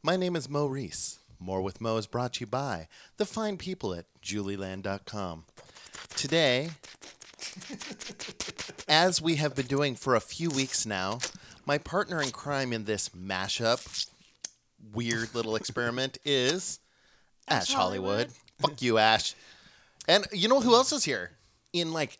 My name is Mo Reese. More with Mo is brought to you by the fine people at julieland.com. Today, as we have been doing for a few weeks now, my partner in crime in this mashup, weird little experiment is Ash Hollywood. Fuck you, Ash. And you know who else is here? In like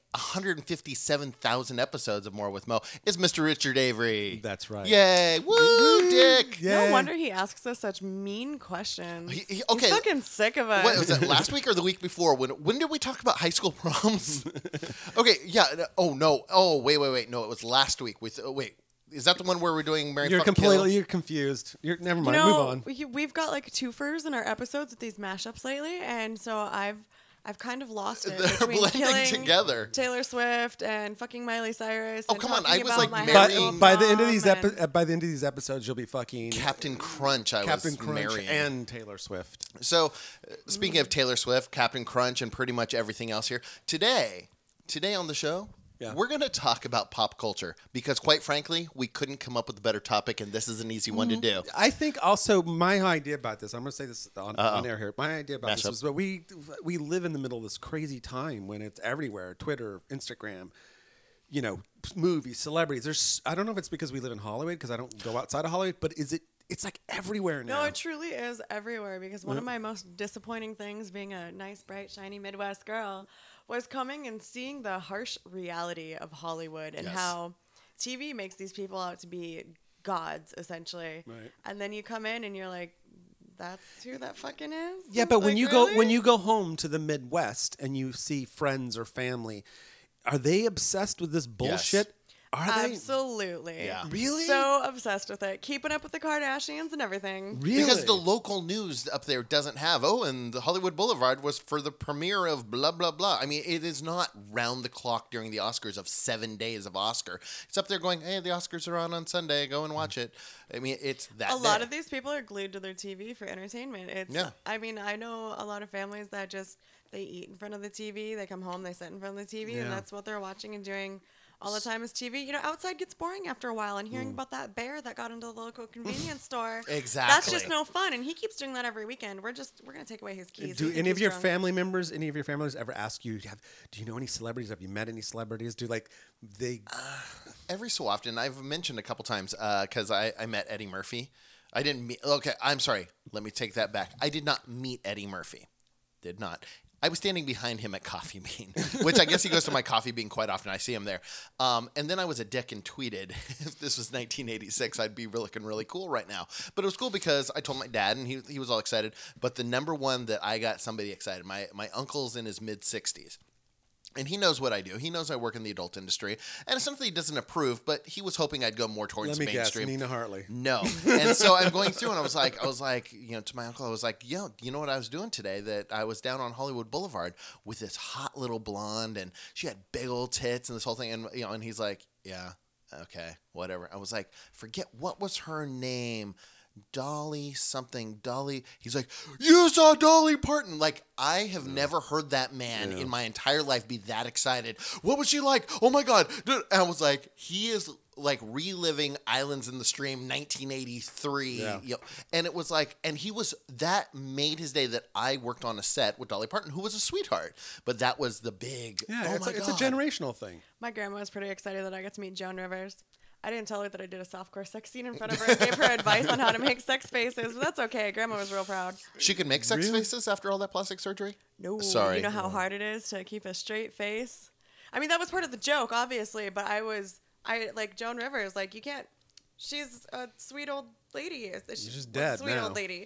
157,000 episodes of More with Mo is Mr. Richard Avery. That's right. Yay! Woo, Dick! Yay. No wonder he asks us such mean questions. Okay. He's fucking sick of us. What was that? Last week or the week before? When did we talk about high school proms? Okay, yeah. Oh no. Oh wait. No, it was last week. Wait. Is that the one where we're doing Mary You're Fuck Kill? completely you're confused. Never mind. Move on. We've got like twofers in our episodes with these mashups lately, and so I've kind of lost it They're between blending killing together. Taylor Swift and fucking Miley Cyrus. Oh, and come on, talking I was, about like, my marrying- high school By the end of prom these and- by the end of these episodes, you'll be fucking Captain Crunch. I Captain was Crunch marrying. and Taylor Swift. So, speaking of Taylor Swift, Captain Crunch, and pretty much everything else here, today on the show, we're going to talk about pop culture because, quite frankly, we couldn't come up with a better topic, and this is an easy one to do. I think also my idea about this, I'm going to say this on air here. My idea about this Mashup. is that we live in the middle of this crazy time when it's everywhere, Twitter, Instagram, movies, celebrities. I don't know if it's because we live in Hollywood because I don't go outside of Hollywood, but it's like everywhere now. No, it truly is everywhere because one of my most disappointing things being a nice, bright, shiny Midwest girl was coming and seeing the harsh reality of Hollywood and how TV makes these people out to be gods, essentially. Right. And then you come in and you're like, that's who that fucking is? Yeah, but when Like, you really? go home to the Midwest and you see friends or family, are they obsessed with this bullshit? Are they? Absolutely. Yeah. Really? So obsessed with it. Keeping up with the Kardashians and everything. Really? Because the local news up there doesn't have, and the Hollywood Boulevard was for the premiere of blah, blah, blah. I mean, it is not round the clock during the Oscars of 7 days of Oscar. It's up there going, hey, the Oscars are on Sunday. Go and watch it. I mean, it's that A lot day. of these people are glued to their TV for entertainment. Yeah. I mean, I know a lot of families that they eat in front of the TV. They come home, they sit in front of the TV, and Yeah. that's what they're watching and doing all the time is TV. Outside gets boring after a while, and hearing about that bear that got into the local convenience store. Exactly. That's just no fun, and he keeps doing that every weekend. We're going to take away his keys. Do We think any of he's your drunk. family members ever ask you, do you know any celebrities? Have you met any celebrities? Every so often, I've mentioned a couple times because I met Eddie Murphy. I didn't meet. Okay, I'm sorry. Let me take that back. I did not meet Eddie Murphy. Did not. I was standing behind him at Coffee Bean, which I guess he goes to my Coffee Bean quite often. I see him there. And then I was a dick and tweeted, if this was 1986, I'd be looking really cool right now. But it was cool because I told my dad, and he was all excited. But the number one that I got somebody excited, my uncle's in his mid-60s. And he knows what I do. He knows I work in the adult industry. And it's something he doesn't approve, but he was hoping I'd go more towards Let me guess, mainstream. Nina Hartley. No. And so I'm going through and I was like, to my uncle, I was like, yo, you know what I was doing today? That I was down on Hollywood Boulevard with this hot little blonde and she had big old tits and this whole thing. And, and he's like, yeah, okay, whatever. I was like, forget what was her name? Dolly something. He's like, you saw Dolly Parton. Like, I have never heard that man in my entire life be that excited. What was she like? Oh my God. And I was like, he is like reliving Islands in the Stream 1983. Yeah. And it was like, and that made his day that I worked on a set with Dolly Parton, who was a sweetheart. But that was the big, Yeah, it's it's a generational thing. My grandma was pretty excited that I got to meet Joan Rivers. I didn't tell her that I did a softcore sex scene in front of her and gave her advice on how to make sex faces, but that's okay. Grandma was real proud. She could make sex Really? faces after all that plastic surgery? No, Sorry. you know how hard it is to keep a straight face? I mean, that was part of the joke, obviously, but I like Joan Rivers, like you can't, she's a sweet old lady. She's just dead Sweet now. old lady.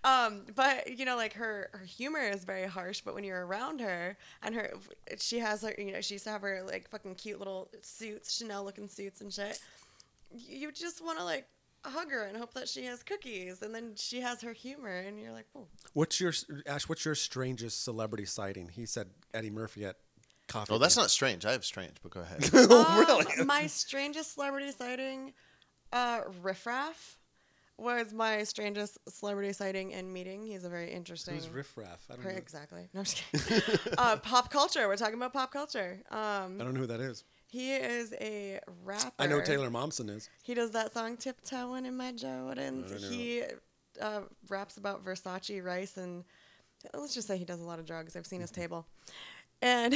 But like her humor is very harsh, but when you're around her and she has her, she used to have her like fucking cute little suits, Chanel looking suits and shit. You just want to like hug her and hope that she has cookies, and then she has her humor, and you're like, oh. What's your strangest celebrity sighting? He said Eddie Murphy at Coffee Oh, that's Bean. not strange. I have strange, but go ahead. Really? My strangest celebrity sighting, Riff Raff, was my strangest celebrity sighting and meeting. He's a very interesting. Who's Riff Raff? I don't know. Exactly. No, I'm just kidding. Pop culture. We're talking about pop culture. I don't know who that is. He is a rapper. I know Taylor Momsen is. He does that song "Tiptoeing in My Jordans." I don't know. He raps about Versace, rice, and let's just say he does a lot of drugs. I've seen his table. And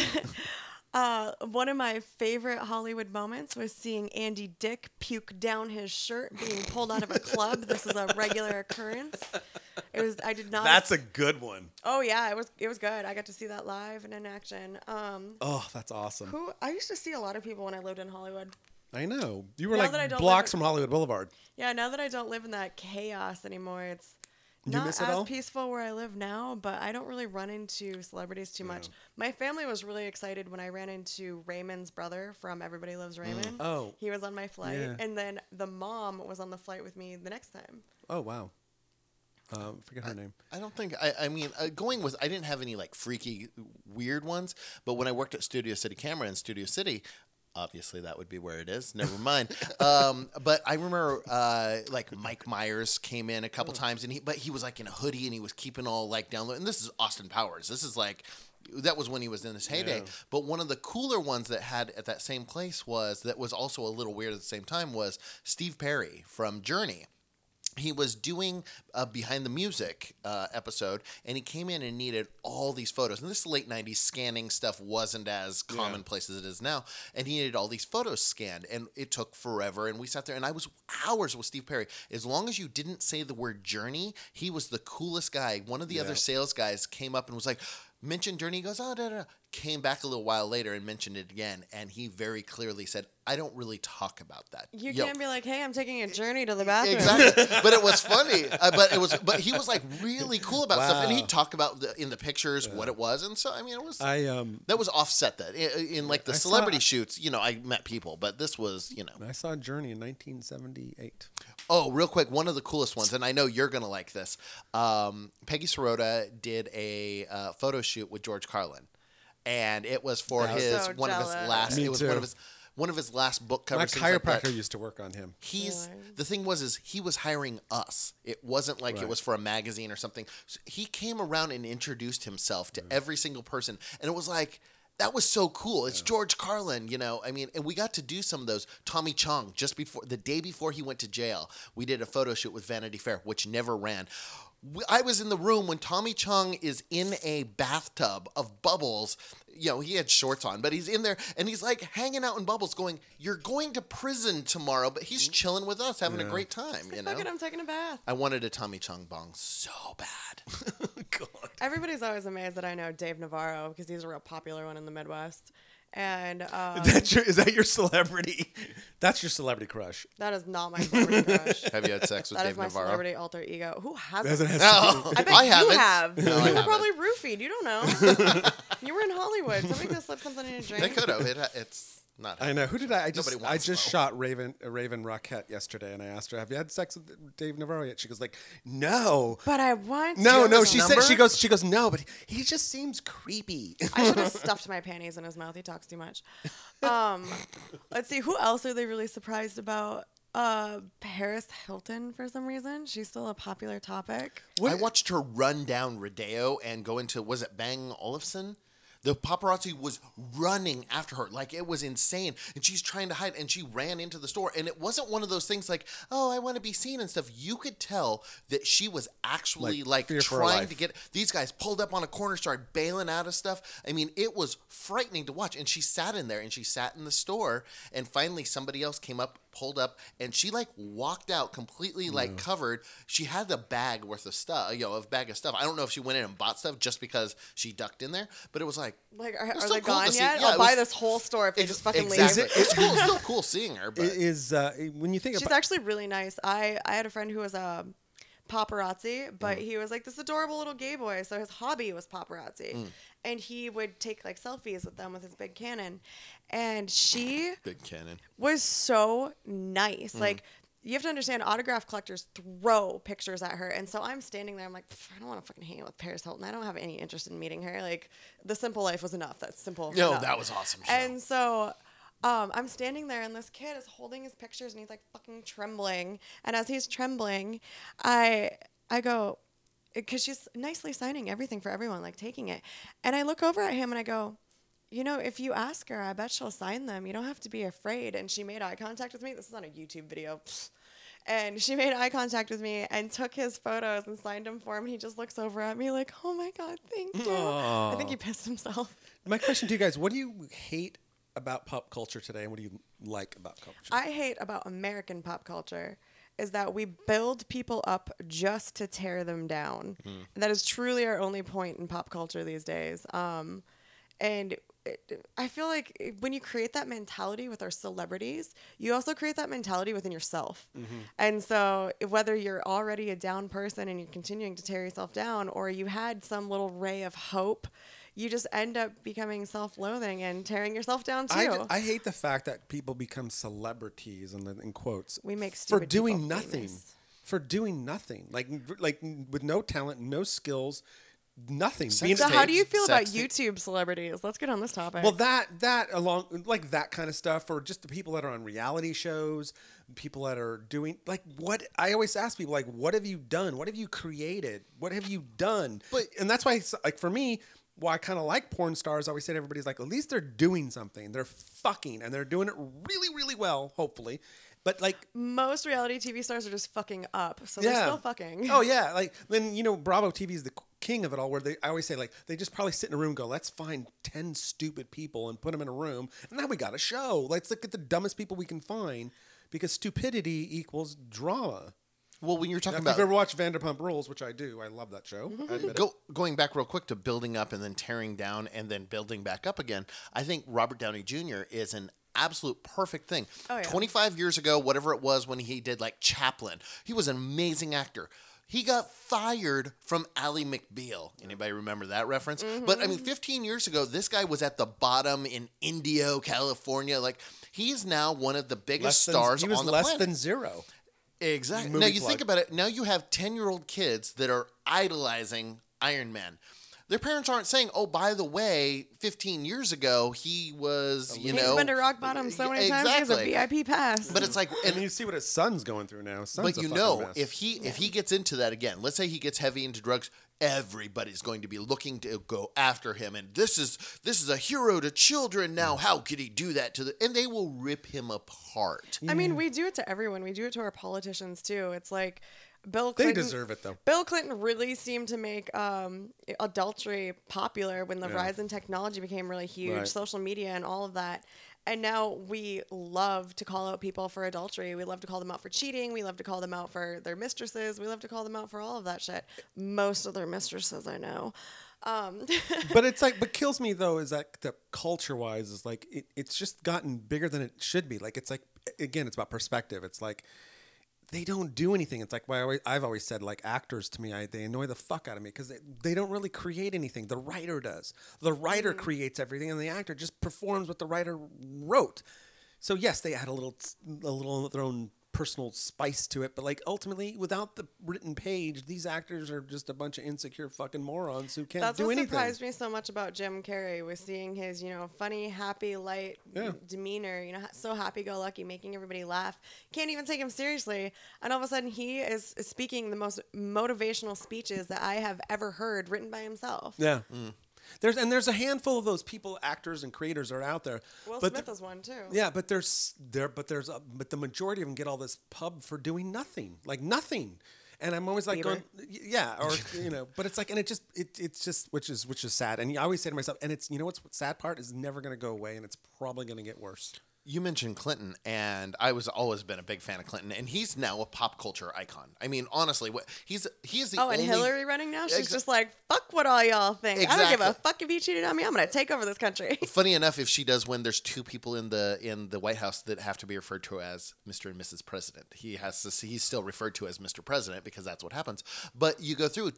one of my favorite Hollywood moments was seeing Andy Dick puke down his shirt being pulled out of a club. This is a regular occurrence. I did not. That's a good one. Oh yeah, it was good. I got to see that live and in action. Oh, that's awesome. I used to see a lot of people when I lived in Hollywood. I know. You were Now that I like don't blocks live from Hollywood Boulevard. Yeah, now that I don't live in that chaos anymore, it's You not miss it as all? peaceful where I live now, but I don't really run into celebrities too much. My family was really excited when I ran into Raymond's brother from Everybody Loves Raymond. Oh. He was on my flight, Yeah. and then the mom was on the flight with me the next time. Oh, wow. Forget her name. I don't think I mean going with I didn't have any like freaky weird ones, but when I worked at Studio City Camera in Studio City, obviously that would be where it is. Never mind. But I remember like Mike Myers came in a couple times, and he was like in a hoodie and he was keeping all like down low. And this is Austin Powers. This is like that was when he was in his heyday. Yeah. But one of the cooler ones that had at that same place that was also a little weird at the same time was Steve Perry from Journey. He was doing a Behind the Music episode, and he came in and needed all these photos. And this late 90s scanning stuff wasn't as commonplace as it is now. And he needed all these photos scanned, and it took forever. And we sat there, and I was hours with Steve Perry. As long as you didn't say the word Journey, he was the coolest guy. One of the other sales guys came up and was like, mentioned Journey. He goes, oh, da, da, da. Came back a little while later and mentioned it again, and he very clearly said, I don't really talk about that. You can't be like, hey, I'm taking a journey to the bathroom. Exactly, but it was funny. But he was like really cool about stuff, and he'd talk about in the pictures what it was, and so I mean, it was that was offset that in like the celebrity shoots. You know, I met people, but this was I saw Journey in 1978. Oh, real quick, one of the coolest ones, and I know you're gonna like this. Peggy Sirota did a photo shoot with George Carlin, and it was for So one of his jealous. last. Me It was too. one of his last book My covers. things like that. chiropractor used to work on him. The thing was he was hiring us. It wasn't like it Right. was for a magazine or something. So he came around and introduced himself to every single person, and it was like that was so cool. It's George Carlin, you know. I mean, and we got to do some of those. Tommy Chong, just before the day before he went to jail, we did a photo shoot with Vanity Fair, which never ran. I was in the room when Tommy Chong is in a bathtub of bubbles. You know, he had shorts on, but he's in there and he's like hanging out in bubbles going, you're going to prison tomorrow, but he's chilling with us, having a great time, you know? Fuck it, I'm taking a bath. I wanted a Tommy Chong bong so bad. God. Everybody's always amazed that I know Dave Navarro because he's a real popular one in the Midwest. And Is that your celebrity? That's your celebrity crush. that is not my celebrity crush. Have you had sex with That is Dave my Navarro? celebrity alter ego. Who hasn't? Doesn't have No, I bet I you haven't. have. No, I you were haven't. probably roofied. You don't know. You were in Hollywood. Somebody could have slipped something in your drink. They could have. It's not. I know. Who did I? Nobody I wants just Mo. shot Raven Rockette yesterday, and I asked her, "Have you had sex with Dave Navarro yet?" She goes like, "No." But I want No, to. no. his She said number? she goes no, but he just seems creepy. I should have stuffed my panties in his mouth. He talks too much. Let's see. Who else are they really surprised about? Paris Hilton for some reason. She's still a popular topic. I watched her run down Rodeo and go into, was it Bang Olufsen? The paparazzi was running after her. Like, it was insane. And she's trying to hide, and she ran into the store. And it wasn't one of those things like, oh, I want to be seen and stuff. You could tell that she was actually, like fear for her trying life. to get... These guys pulled up on a corner, started bailing out of stuff. I mean, it was frightening to watch. And she sat in there, and she sat in the store. And finally, somebody else came up, pulled up, and she, like, walked out completely, like, covered. She had a bag worth of stuff, you know, a bag of stuff. I don't know if she went in and bought stuff just because she ducked in there. But it was like... Like, was are still they cool to gone see. yet? Yeah, I'll it buy was- this whole store if they just fucking Exactly. leave. It's cool. It's still cool seeing her, but Is when you think She's about actually really nice. I had a friend who was a paparazzi, but he was like this adorable little gay boy. So his hobby was paparazzi, and he would take like selfies with them with his big Canon. And she big cannon. was so nice. Like you have to understand, autograph collectors throw pictures at her, and so I'm standing there. I'm like, I don't want to fucking hang out with Paris Hilton. I don't have any interest in meeting her. Like The Simple Life was enough. That's simple. No, enough. that was awesome. Show. And so I'm standing there, and this kid is holding his pictures, and he's like fucking trembling. And as he's trembling, I go, because she's nicely signing everything for everyone, like taking it. And I look over at him, and I go, you know, if you ask her, I bet she'll sign them. You don't have to be afraid. And she made eye contact with me. This is on a YouTube video. And she made eye contact with me and took his photos and signed them for him. He just looks over at me like, oh my God, thank you. I think he pissed himself. My question to you guys, what do you hate about pop culture today, and what do you like about culture? I hate about American pop culture is that we build people up just to tear them down. That is truly our only point in pop culture these days. And I feel like when you create that mentality with our celebrities, you also create that mentality within yourself. And so whether you're already a down person and you're continuing to tear yourself down, or you had some little ray of hope, you just end up becoming self-loathing and tearing yourself down too. I hate the fact that people become celebrities, in quotes, We make for stupid doing people nothing. famous. For doing nothing. Like with no talent, no skills, nothing. Sex So how do you tapes, feel about sex tape- YouTube celebrities? Let's get on this topic. Well, that along like that kind of stuff, or just the people that are on reality shows, people that are doing like what I always ask people, like, what have you done? What have you created? What have you done? And that's why, like, for me, why I kind of like porn stars. I always say to everybody's like, at least they're doing something. They're fucking, and they're doing it really, really well, hopefully. But like, most reality TV stars are just fucking up, so they're still fucking. Oh yeah, like then Bravo TV is the king of it all. Where I always say, like, they just probably sit in a room and go, let's find 10 stupid people and put them in a room, and now we got a show. Let's look at the dumbest people we can find, because stupidity equals drama. Well, when you're talking If about you've ever watched Vanderpump Rules, which I do, I love that show. I admit it. going back real quick to building up and then tearing down and then building back up again, I think Robert Downey Jr. is an absolute perfect thing. Oh, yeah. 25 years ago, whatever it was when he did like Chaplin, he was an amazing actor. He got fired from Ally McBeal. Anybody remember that reference? But I mean, 15 years ago, this guy was at the bottom in Indio, California. Like, he is now one of the biggest stars he was on the less planet. than zero. Exactly. Movie Now you plug. think about it. Now you have 10-year-old kids that are idolizing Iron Man. Their parents aren't saying, "Oh, by the way, 15 years ago he was, He's been to rock bottom so many times. He has a VIP pass. But it's like, And you see what his son's going through now. His son's but a you fucking know, mess. if he gets into that again, let's say he gets heavy into drugs, everybody's going to be looking to go after him, and this is a hero to children now. How could he do that to the? And they will rip him apart. I mean, we do it to everyone. We do it to our politicians too. It's like Bill They Clinton. deserve it though. Bill Clinton really seemed to make adultery popular when the rise in technology became really huge, Right. social media and all of that. And now we love to call out people for adultery. We love to call them out for cheating. We love to call them out for their mistresses. We love to call them out for all of that shit. Most of their mistresses, I know. But it's like, what kills me though is that the culture wise is like it's just gotten bigger than it should be. Like, it's like, again, it's about perspective. It's like they don't do anything. It's like I've always said, like, actors to me, they annoy the fuck out of me because they don't really create anything. The writer does. The writer creates everything, and the actor just performs what the writer wrote. So yes, they add a little of their own personal spice to it, but like ultimately, without the written page, these actors are just a bunch of insecure fucking morons who can't That's do what anything. surprised me so much about Jim Carrey was seeing his, funny, happy, light demeanor, so happy-go-lucky, making everybody laugh. Can't even take him seriously. And all of a sudden, he is speaking the most motivational speeches that I have ever heard written by himself. Yeah. There's a handful of those people, actors and creators are out there. Will but Smith is one, too. Yeah, but but the majority of them get all this pub for doing nothing, like nothing. And I'm always like Bieber. going, yeah, or but it's like, and it's just which is sad. And I always say to myself, and it's what's the sad part is never going to go away, and it's probably going to get worse. You mentioned Clinton, and I was always been a big fan of Clinton, and he's now a pop culture icon. I mean, honestly, he is the Oh, only. and Hillary running now? She's Exa- just like, fuck what all y'all think. I don't give a Exactly. fuck if you cheated on me. I'm going to take over this country. Funny enough, if she does win, there's two people in the White House that have to be referred to as Mr. and Mrs. President. He's still referred to as Mr. President because that's what happens. But you go through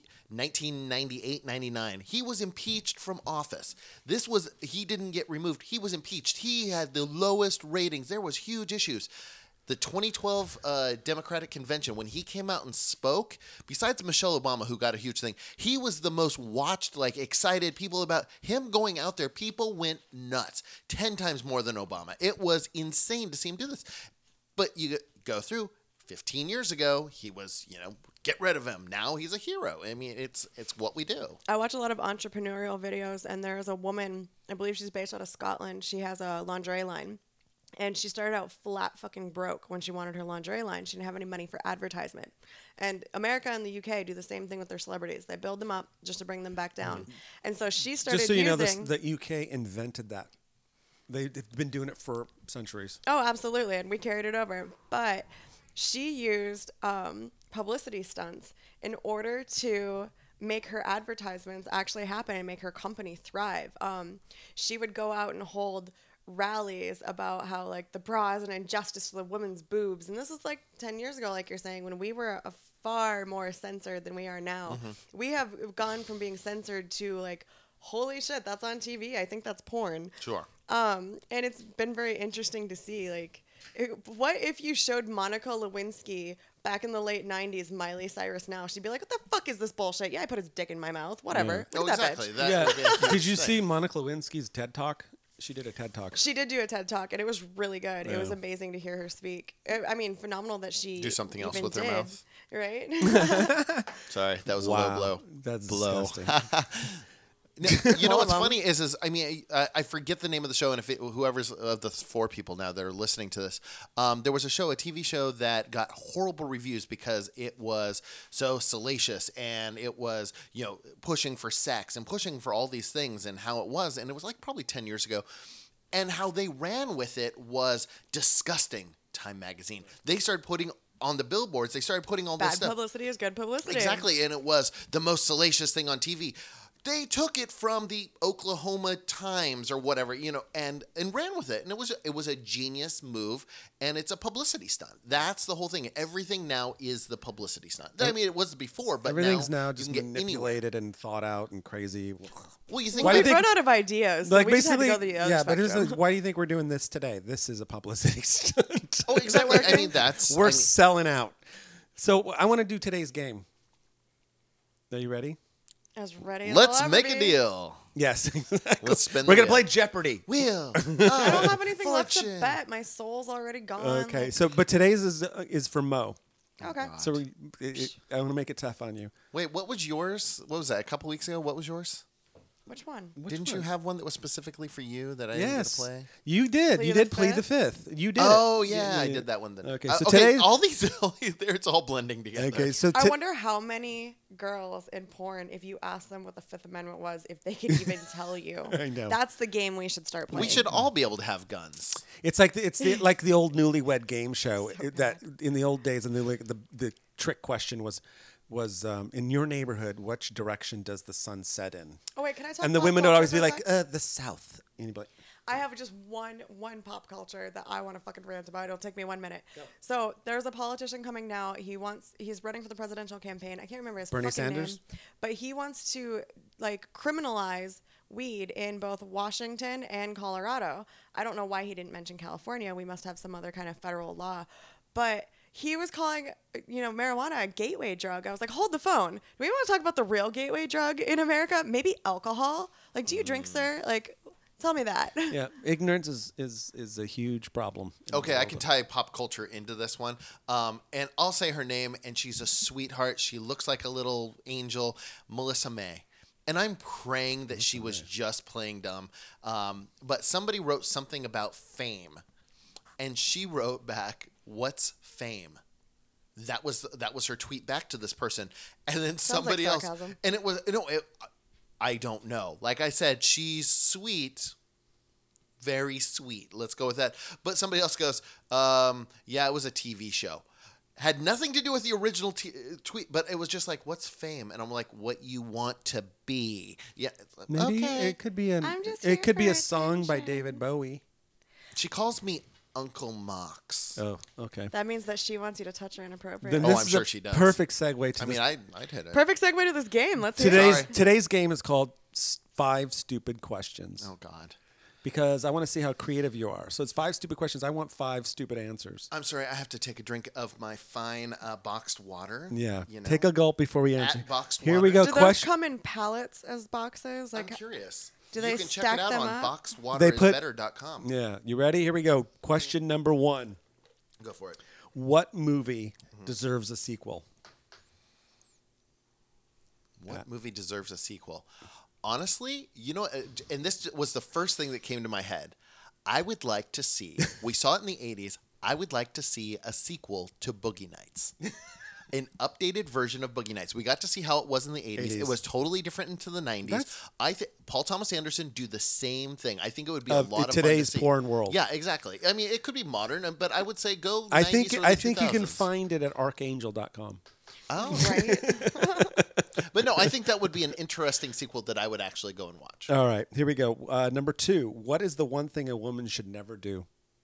1998, 99, he was impeached from office. He didn't get removed. He was impeached. He had the lowest ratings. There was huge issues. The 2012 Democratic Convention, when he came out and spoke, besides Michelle Obama, who got a huge thing, he was the most watched, like, excited people about him going out there. People went nuts, 10 times more than Obama. It was insane to see him do this. But you go through 15 years ago, he was, get rid of him. Now he's a hero. I mean, it's what we do. I watch a lot of entrepreneurial videos, and there's a woman, I believe she's based out of Scotland. She has a lingerie line. And she started out flat fucking broke when she wanted her lingerie line. She didn't have any money for advertisement. And America and the UK do the same thing with their celebrities. They build them up just to bring them back down. And so she started Just so you know, using... the UK invented that. They've been doing it for centuries. Oh, absolutely. And we carried it over. But she used publicity stunts in order to make her advertisements actually happen and make her company thrive. She would go out and hold rallies about how like the bra is an injustice to the woman's boobs. And this is like 10 years ago, like you're saying, when we were a far more censored than we are now. We have gone from being censored to like, holy shit, that's on TV. I think that's porn. Sure. And it's been very interesting to see, like, what if you showed Monica Lewinsky back in the late 90s Miley Cyrus now? She'd be like, what the fuck is this bullshit? Yeah, I put his dick in my mouth. Whatever. Yeah. Look at that exactly. bitch. That Yeah. would be a huge Did you thing. see Monica Lewinsky's TED Talk? She did a TED Talk. She did do a TED Talk, and it was really good. It was Yeah. amazing to hear her speak. I mean, phenomenal that she Do something else even with her did, mouth. Right? Sorry, that was a low blow. That's Blow. disgusting. No, you know Hold what's on. funny is I mean I forget the name of the show, and if whoever's of the 4 people now that are listening to this, there was a TV show that got horrible reviews because it was so salacious and it was pushing for sex and pushing for all these things and how it was, and it was like probably 10 years ago, and how they ran with it was disgusting. Time Magazine. They started putting on the billboards. They started putting all this Bad stuff. publicity is good publicity. Exactly, and it was the most salacious thing on TV. They took it from the Oklahoma Times or whatever, and ran with it, and it was a genius move, and it's a publicity stunt. That's the whole thing. Everything now is the publicity stunt. I mean, it was before, but Everything's now now you just can get anywhere. manipulated and thought out and crazy. Well, you think Why do you We've think- run out of ideas. So Like we just had to basically, go the other yeah. But spectrum. why do you think we're doing this today? This is a publicity stunt. Oh, exactly. I mean, We're selling out. So I want to do today's game. Are you ready? As ready as let's I'll ever make a be. deal. Yes. Let's spin the We're gonna wheel. play Jeopardy. Wheel. I don't have anything left to Fortune. bet. My soul's already gone. Okay. So, but today's is for Mo. Okay. So I want to make it tough on you. Wait, what was yours? What was that? A couple weeks ago? What was yours? Which one? Didn't you one? have one that was specifically for you that I didn't get Yes, to play? you did. Plead You the did plead the Fifth? fifth. You did. Oh yeah, I did that one then. Okay, so okay, today- all these, it's all blending together. Okay. So I wonder how many girls in porn, if you ask them what the Fifth Amendment was, if they could even tell you. I know. That's the game we should start playing. We should all be able to have guns. it's like like the old Newlywed Game show that in the old days, and the trick question was in your neighborhood, which direction does the sun set in? Oh wait, can I talk? And the pop women would culture always for be a like, sec? the south. And you'd be like, I have just one pop culture that I want to fucking rant about. It'll take me 1 minute. So there's a politician coming now. He's running for the presidential campaign. I can't remember his Bernie fucking Sanders? name, but he wants to like criminalize weed in both Washington and Colorado. I don't know why he didn't mention California. We must have some other kind of federal law, but he was calling, marijuana a gateway drug. I was like, hold the phone. Do we want to talk about the real gateway drug in America? Maybe alcohol. Like, do you drink, sir? Like, tell me that. yeah, ignorance is a huge problem. in the Okay, I world. can tie pop culture into this one. And I'll say her name, and she's a sweetheart. She looks like a little angel, Melissa May. And I'm praying that she was just playing dumb. But somebody wrote something about fame, and she wrote back, "What's fame?" That was her tweet back to this person, and then somebody like else, sarcasm. and it was I don't know. Like I said, she's sweet. Very sweet. Let's go with that. But somebody else goes, yeah, it was a TV show. Had nothing to do with the original tweet, but it was just like, what's fame? And I'm like, what you want to be. Yeah. It's like, Maybe okay. it could be I'm just here it could be for a song by attention. David Bowie. She calls me Uncle Mox. Oh, okay. That means that she wants you to touch her inappropriately. Then Oh, this I'm is sure a she does. perfect segue to I mean, I'd hit it. Perfect segue to this game. Let's hear it. Sorry. today's game is called 5 Stupid Questions. Oh, God. Because I want to see how creative you are. So it's 5 stupid questions. I want 5 stupid answers. I'm sorry. I have to take a drink of my fine boxed water. Yeah. You know? Take a gulp before we answer. boxed Here we water. go. Do those Question. come in pallets as boxes? I'm Like, curious. do you they can check stack it out them on up? boxedwaterisbetter.com. Yeah. You ready? Here we go. Question number 1. Go for it. What movie deserves a sequel? What movie deserves a sequel? Honestly, and this was the first thing that came to my head. I would like to see, we saw it in the 80s, I would like to see a sequel to Boogie Nights. An updated version of Boogie Nights. We got to see how it was in the 80s. It was totally different into the 90s. I think Paul Thomas Anderson do the same thing. I think it would be a lot of fun to see. Today's porn world. Yeah, exactly. I mean, it could be modern, but I would say go 90s I think or the I think you can 2000s. find it at archangel.com. Oh, Right? but no, I think that would be an interesting sequel that I would actually go and watch. All right, here we go. Number 2. What is the one thing a woman should never do?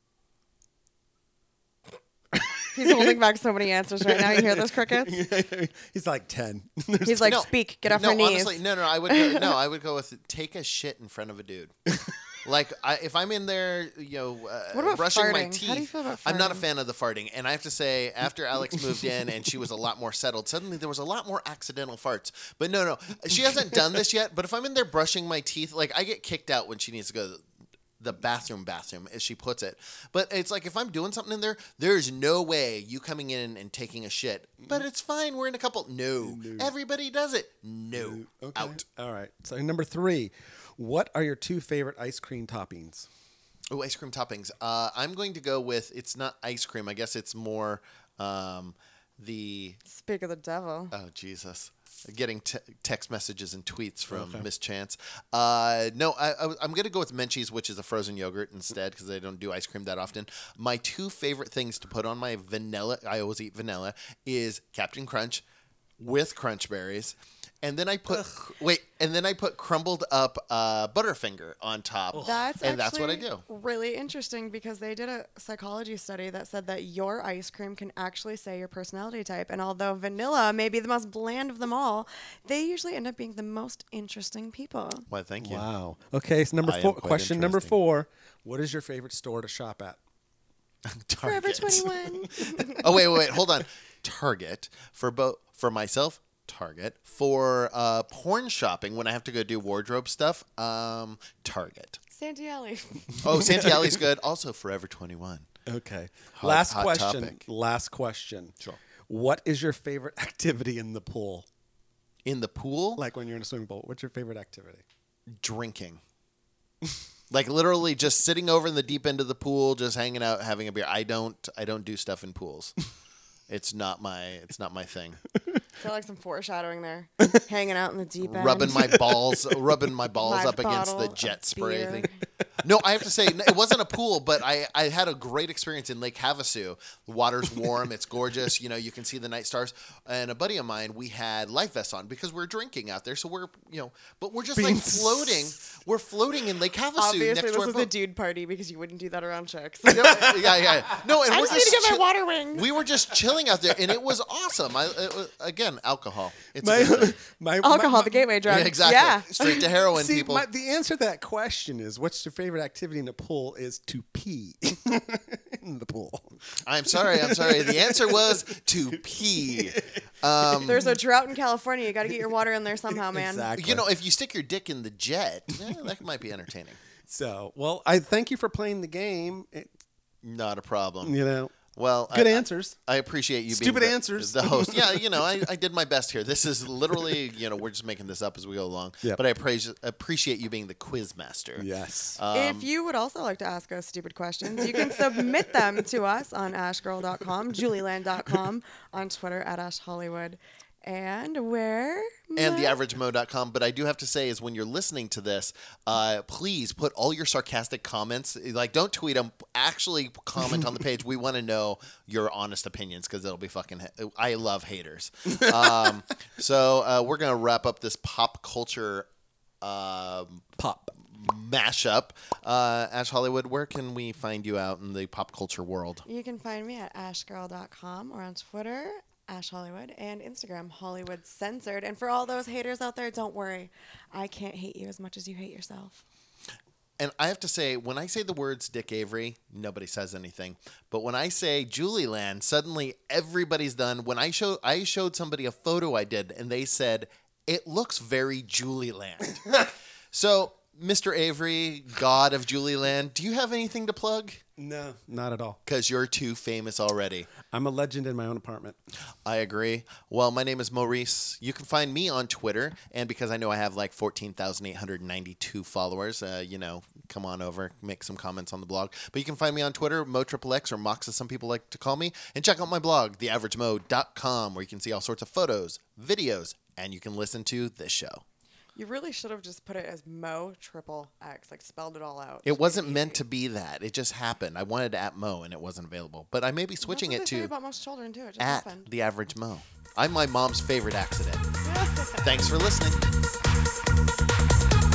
He's holding back so many answers right now. You hear those crickets? He's like 10. He's like, speak, get off your knees. Honestly, no. I would go with take a shit in front of a dude. Like if I'm in there, What about brushing my farting? teeth. How do you feel about I'm not a farting? fan of the farting, and I have to say, after Alex moved in and she was a lot more settled, suddenly there was a lot more accidental farts. But no, she hasn't done this yet. But if I'm in there brushing my teeth, like I get kicked out when she needs to go to the bathroom, as she puts it. But it's like if I'm doing something in there, there's no way you coming in and taking a shit. But it's fine. We're in a couple. No. Everybody does it. No. Okay. Out. All right. So number 3. What are your 2 favorite ice cream toppings? Oh, ice cream toppings. I'm going to go with, it's not ice cream. I guess it's more the, Speak of the devil. oh, Jesus. Getting text messages and tweets from Miss Chance. No, I'm going to go with Menchie's, which is a frozen yogurt instead, because I don't do ice cream that often. My 2 favorite things to put on my vanilla, I always eat vanilla, is Captain Crunch with Crunch Berries. And then I put crumbled up Butterfinger on top. That's what I actually do. really interesting because they did a psychology study that said that your ice cream can actually say your personality type. And although vanilla may be the most bland of them all, they usually end up being the most interesting people. Well, thank you. Wow. Okay, so I am quite question number interesting. 4. What is your favorite store to shop at? Forever Target. 21. Oh wait, hold on. Target for myself. Target for porn shopping when I have to go do wardrobe stuff. Target. Santee Alley. Oh, Santee Alley's good. Also, Forever 21. Okay. Hot Last question. topic. Last question. Sure. What is your favorite activity in the pool? In the pool, Like when you're in a swimming pool, what's your favorite activity? drinking. Like literally just sitting over in the deep end of the pool, just hanging out, having a beer. I don't do stuff in pools. It's not my thing. I feel like some foreshadowing there. Hanging out in the deep end. Rubbing my balls Large up against the bottle jet of spray beer. thing. No, I have to say, it wasn't a pool, but I had a great experience in Lake Havasu. The water's warm. It's gorgeous. You can see the night stars. And a buddy of mine, we had life vests on because we're drinking out there. So we're, but we're just like floating. We're floating in Lake Havasu Obviously, next this to our was a boat. dude party because you wouldn't do that around chicks. Yeah. No, and I we're just need to get my chill- water wings. We were just chilling out there, and it was awesome. Again, alcohol. It's a good thing. Alcohol, the gateway drug. Yeah, exactly. Yeah. Straight to heroin, See, people. the answer to that question is, what's your favorite activity in the pool? Is to pee in the pool. I'm sorry. The answer was to pee. There's a drought in California. You got to get your water in there somehow, man. Exactly. If you stick your dick in the jet, that might be entertaining. So, well, I thank you for playing the game. Not a problem. Well, Good answers. I appreciate you Stupid being answers. the host. Yeah, I did my best here. This is literally, we're just making this up as we go along. Yep. But I appreciate you being the quiz master. Yes. If you would also like to ask us stupid questions, you can submit them to us on ashgirl.com, julieland.com, on Twitter at ashhollywood, and where? And theaveragemo.com. But I do have to say is when you're listening to this, please put all your sarcastic comments. Like, don't tweet them. Actually comment on the page. We want to know your honest opinions because it'll be fucking... I love haters. So we're going to wrap up this pop culture Pop. mashup. Ash Hollywood, where can we find you out in the pop culture world? You can find me at ashgirl.com or on Twitter, Ash Hollywood, and Instagram, Hollywood Censored. And for all those haters out there, don't worry. I can't hate you as much as you hate yourself. And I have to say, when I say the words Dick Avery, nobody says anything. But when I say Julie Land, suddenly everybody's done. When I showed somebody a photo I did, and they said, it looks very Julie Land. So Mr. Avery, God of Julieland, do you have anything to plug? No, not at all. Because you're too famous already. I'm a legend in my own apartment. I agree. Well, my name is Maurice. You can find me on Twitter, and because I know I have like 14,892 followers, come on over, make some comments on the blog. But you can find me on Twitter, MoXXX, or Mox as some people like to call me, and check out my blog, theaveragemode.com, where you can see all sorts of photos, videos, and you can listen to this show. You really should have just put it as MoXXX, like spelled it all out. It wasn't meant to be that. It just happened. I wanted to at Mo, and it wasn't available. But I may be switching That's what it they say to about most children too. It just at happened. the average Mo. I'm my mom's favorite accident. Thanks for listening.